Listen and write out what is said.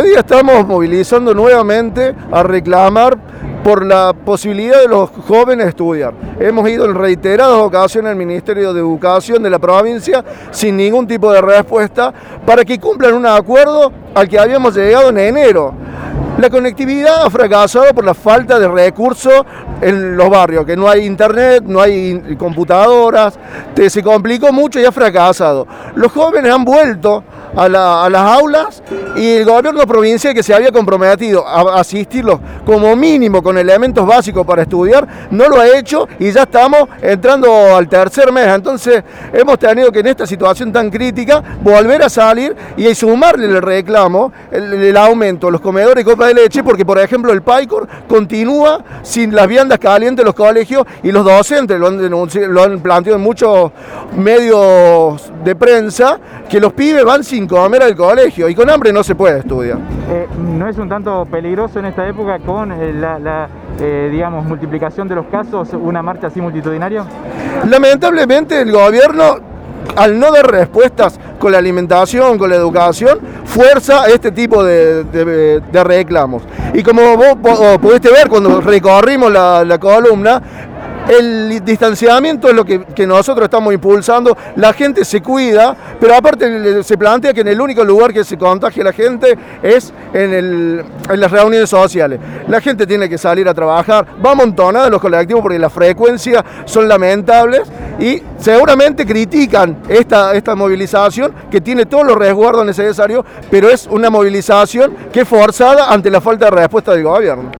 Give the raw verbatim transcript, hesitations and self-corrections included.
día estamos movilizando nuevamente a reclamar por la posibilidad de los jóvenes estudiar. Hemos ido en reiteradas ocasiones al Ministerio de Educación de la provincia sin ningún tipo de respuesta para que cumplan un acuerdo al que habíamos llegado en enero. La conectividad ha fracasado por la falta de recursos en los barrios, que no hay internet, no hay computadoras, te, se complicó mucho y ha fracasado. Los jóvenes han vuelto a, la, a las aulas y el gobierno provincial, que se había comprometido a asistirlos como mínimo con elementos básicos para estudiar, no lo ha hecho y ya estamos entrando al tercer mes. Entonces hemos tenido que en esta situación tan crítica volver a salir y sumarle el reclamo, el, el aumento de los comedores y copas de leche, porque por ejemplo el PAICOR continúa sin las viandas calientes en los colegios y los docentes lo han, denunciado, lo han planteado en muchos medios de prensa, que los pibes van sin comer al colegio y con hambre no se puede estudiar. Eh, ¿No es un tanto peligroso en esta época con eh, la, la eh, digamos, multiplicación de los casos, una marcha así multitudinaria? Lamentablemente el gobierno, al no dar respuestas con la alimentación, con la educación, fuerza este tipo de, de, de reclamos. Y como vos pudiste ver cuando recorrimos la, la columna, el distanciamiento es lo que, que nosotros estamos impulsando. La gente se cuida, pero aparte se plantea que en el único lugar que se contagia la gente es en, el, en las reuniones sociales. La gente tiene que salir a trabajar, va amontonada en los colectivos porque las frecuencias son lamentables y seguramente critican esta, esta movilización que tiene todos los resguardos necesarios, pero es una movilización que es forzada ante la falta de respuesta del gobierno.